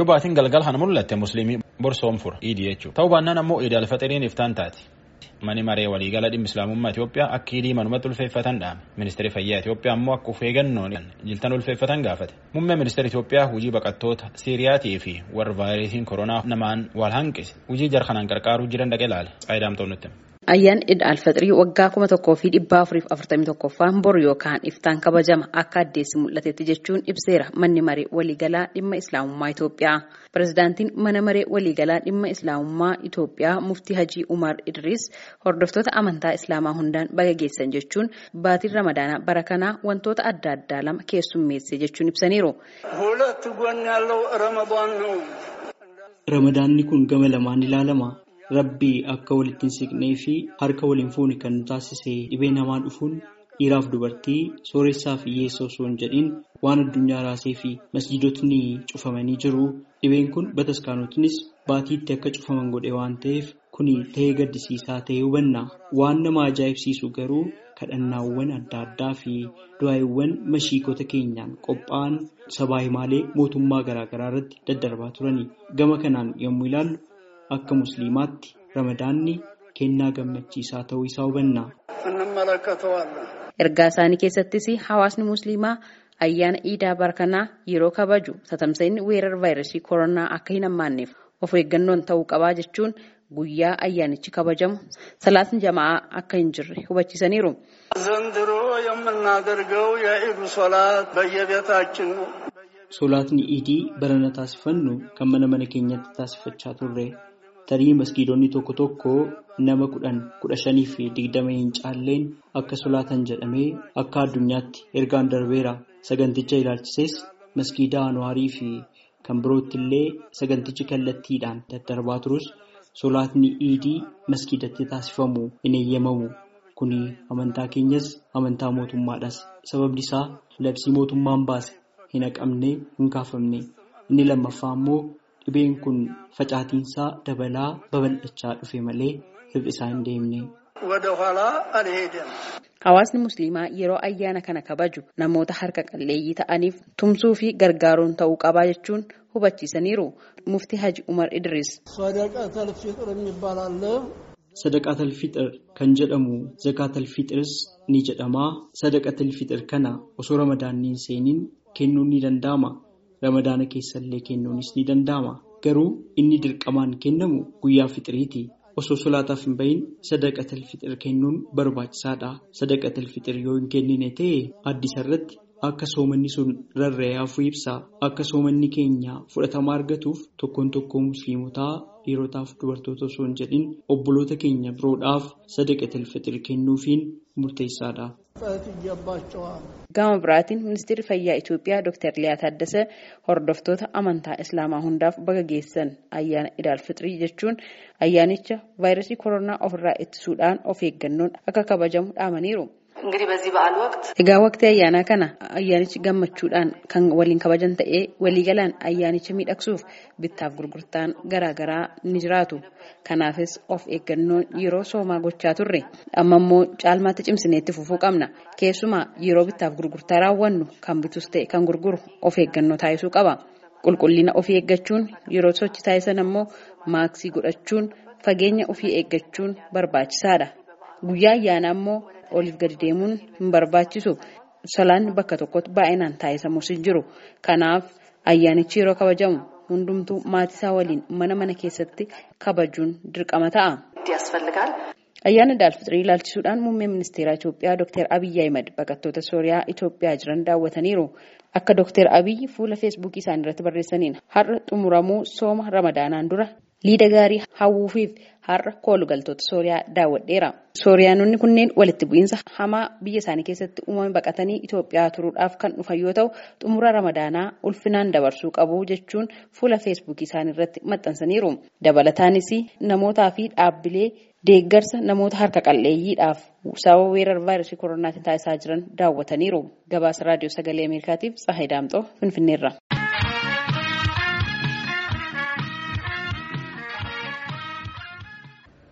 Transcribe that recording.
Yoo baatiin galgal han mul'atte musliimii borsoon fura iidii jechuudha. Ta'uu baannaan ammoo Iid al-Faxiriin iftaan taati. Mani maree waliigala dhimma Islaamummaa Itoophiyaa akka iidii manumatti ulfeeffatan dhaame. Ministeerri fayyaa Itoophiyaa ammoo akka of eeggannoon jiltan ulfeeffatan gaafate. Muummeen ministeera Itoophiyaa hojii baqattoota Siiriyaatii fi warra vaayirasiin koronaa namaan wal hanqise. Hojii jarkanaan qarqaaruu jiran dhaqee ilaale. Faayidaamtoon nutti. Ayyaan Iid al-Faxirii waggaa 1441ffaan bor yookaan iftaan kabajama akka addeessi mul'atetti jechuun ibseera manni maree waliigalaa dhimma Islaamummaa Itoophiyaa. Pirezidaantiin mana maree waliigalaa dhimma Islaamummaa Itoophiyaa Muftii Hajii Umar Idris hordoftoota amantaa Islaamaa hundaan baga geessan jechuun baatiin Ramadaanaa bara kanaa wantoota adda addaa lama keessummeesse jechuun ibsaniiru. Ramadaanni kun gama lamaan ilaalama. Rabbii akka walitti hin siqnee fi harka waliin fuune kan nu taasise dhibee namaa dhufuun dhiiraaf dubartii sooressaa fi hiyyeessa osoo hin jedhin waan addunyaa raasee fi masjidotni cufamanii jiru. Dhibeen kun bataskaanotnis baatiitti akka cufaman godhe waan ta'eef kuni ta'ee gaddisiisaa ta'ee hubanna. Waan nama ajaa'ibsiisu garuu kadhannaawwan adda addaa fi du'aayiwwan mashiikota keenyaan qophaa'an sabaa himaalee mootummaa garaagaraa irratti daddarbaa turani. Gama kanaan yommuu ilaallu akka musliimaatti Ramadaanni kennaa gammachiisaa ta'uu isaa hubanna. Ergaa isaanii keessattis hawaasni musliimaa ayyaana iidaa bara kanaa yeroo kabaju tatamsa'inni weerara vaayirasii koronaa akka hin hammaanneef of eeggannoon ta'uu qabaa jechuun guyyaa ayyaanichi kabajamu salaatni jamaa akka hin jirre hubachiisaniiru. Solaatni iidii barana taasifannu kan mana keenyatti taasifachaa turre. Tarii masgiidonni tokko tokko nama 10, 15 fi 20 hin caalleen akka solaatan jedhamee akka addunyaatti ergaan darbeera. Saganticha ilaalchises masgiida Anwaarii fi kan birootti illee sagantichi kallattiidhaan daddarbaa turus solaatni iidii masgiidatti taasifamu hin eeyyamamu. Kuni amantaa keenyas amantaa mootummaadhas. Sababni isaa labsii mootummaan baase hin haqamne hin kaafamne. Inni lammaffaa immoo dhibeen kun facaatiinsaa dabalaa babal'achaa dhufe malee hir'isaa hin deemne. Hawaasni musliimaa yeroo ayyaana kana kabaju namoota harka qalleeyyii ta'aniif tumsuu fi gargaaruun ta'uu qabaa jechuun hubachiisaniiru. Muftii Haji Umar Idris. Sadaqaatal fixir kan jedhamu zakaatal fixiris ni jedhama. Sadaqaatal fixir kana osoo Ramadaanni hin seeniin kennuun ni danda'ama. Ramadaana keessallee kennuunis ni danda'ama. Garuu inni dirqamaan kennamu guyyaa fixiriiti. Osoo solaataaf hin bahin sadaqaatal fixir kennuun barbaachisaadha. Sadaqaatal fixir yoo hin kennine ta'e addisa irratti akka soomanni sun rarra'ee hafuu ibsa. Akka soomanni keenya fudhatama argatuuf tokkoon musliimotaa dhiirotaaf dubartoota osoo hin jedhin obboloota keenya biroodhaaf sadaqaatal fixir kennuufiin murteessaadha. Gama biraatiin ministeerri fayyaa Itoophiyaa Dr. Liyaa Taaddasee hordoftoota amantaa Islaamaa hundaaf baga geessan ayyaana Iid al-Fixirii jechuun ayyaanicha vaayirasii koronaa ofirraa ittisuudhaan of eeggannoon akka kabajamu dhaamaniiru. Egaa waqtii ayyaanaa kana ayyaanichi gammachuudhaan kan waliin kabajan ta'ee waliigalaan ayyaanicha miidhagsuuf bittaaf gurgurtaan garaagaraa ni jiraatu. Kanaafis of eeggannoon yeroo soomaa gochaa turre amma immoo caalmaatti cimsineetti fufuu qabna. Keessumaa yeroo bittaaf gurgurtaa raawwannu kan bitus ta'e kan gurguru of eeggannoo taasisuu qaba. Qulqullina ofii eeggachuun yeroo sochii taasisan immoo maaksii godhachuun fageenya ofii eeggachuun barbaachisaadha. Guyyaa ayyaanaa immoo oliif gadi deemuun hin barbaachisu. Salaanni bakka tokkotti baay'inaan taasisamus hin jiru. Kanaaf ayyaanichi yeroo kabajamu hundumtuu maatii isaa waliin mana keessatti kabajuun dirqama ta'a. Ayyaana Iid al-Fixirii ilaalchisuudhaan muummeen ministeera Itoophiyaa Dr. Abiyyi Ahimad baqattoota Sooriyaa Itoophiyaa jiran daawwataniiru. Akka Dr. Abiyyi fuula feesbuukii isaanii irratti barreessaniin har'a xumuramuu sooma Ramadaanaan dura liida gaarii hawwuufiif har'a koolugaltoota Sooriyaa daawwadheera. Sooriyaanonni kunneen walitti bu'iinsa hamaa biyya isaanii keessatti uumame baqatanii Itoophiyaa turuudhaaf kan dhufan yoo ta'u xumura Ramadaanaa ulfinaan dabarsuu qabu jechuun fuula feesbuukii isaanii irratti maxxansaniiru. Dabalataanis namootaa fi dhaabbilee deeggarsa namoota harka qalleeyyiidhaaf sababa weerara vaayirasii koronaatiin taasisaa jiran daawwataniiru. Gabaasa raadiyoo sagalee Ameerikaatiif Tsahaay Daamxoo Finfinneerra.